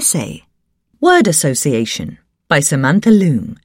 Essay. Word Association by Samantha Leung.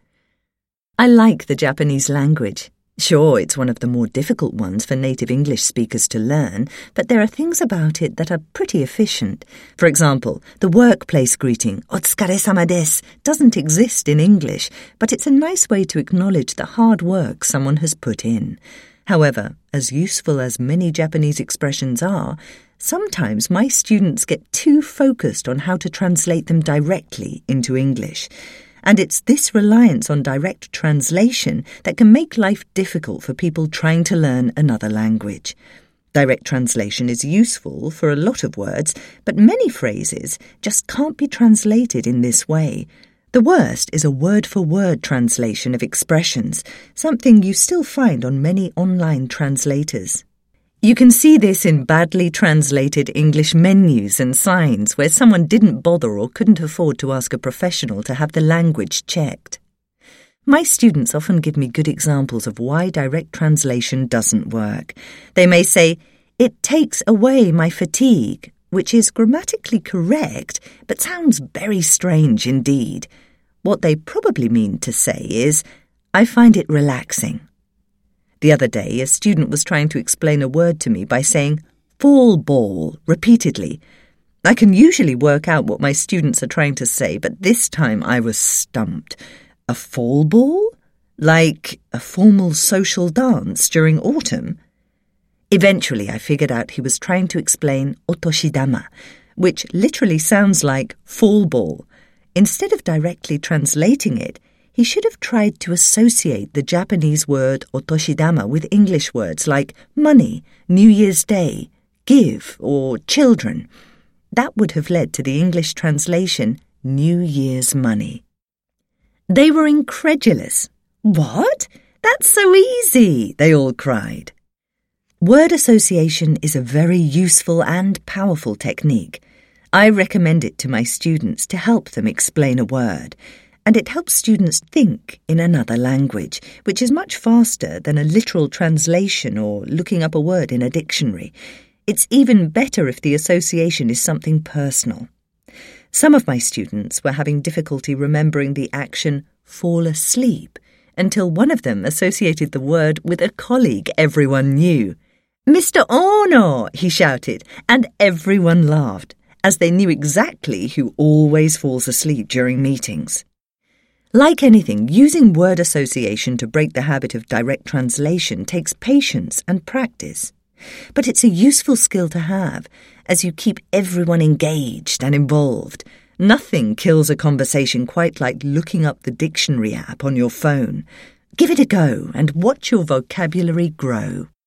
I like the Japanese language. Sure, it's one of the more difficult ones for native English speakers to learn, but there are things about it that are pretty efficient. For example, the workplace greeting, "Otsukaresama desu," doesn't exist in English, but it's a nice way to acknowledge the hard work someone has put in. However, as useful as many Japanese expressions are, sometimes my students get too focused on how to translate them directly into English. And it's this reliance on direct translation that can make life difficult for people trying to learn another language. Direct translation is useful for a lot of words, but many phrases just can't be translated in this way. The worst is a word-for-word translation of expressions, something you still find on many online translators. You can see this in badly translated English menus and signs where someone didn't bother or couldn't afford to ask a professional to have the language checked. My students often give me good examples of why direct translation doesn't work. They may say, "It takes away my fatigue," which is grammatically correct, but sounds very strange indeed. What they probably mean to say is, "I find it relaxing." The other day, a student was trying to explain a word to me by saying "fall ball" repeatedly. I can usually work out what my students are trying to say, but this time I was stumped. A fall ball? Like a formal social dance during autumn? Eventually, I figured out he was trying to explain otoshidama, which literally sounds like fall ball. Instead of directly translating it, he should have tried to associate the Japanese word otoshidama with English words like money, New Year's Day, give, or children. That would have led to the English translation, New Year's money. They were incredulous. "What? That's so easy," they all cried. Word association is a very useful and powerful technique. I recommend it to my students to help them explain a word, and it helps students think in another language, which is much faster than a literal translation or looking up a word in a dictionary. It's even better if the association is something personal. Some of my students were having difficulty remembering the action fall asleep until one of them associated the word with a colleague everyone knew. "Mr. Ono!" he shouted, and everyone laughed, as they knew exactly who always falls asleep during meetings. Like anything, using word association to break the habit of direct translation takes patience and practice. But it's a useful skill to have, as you keep everyone engaged and involved. Nothing kills a conversation quite like looking up the dictionary app on your phone. Give it a go and watch your vocabulary grow.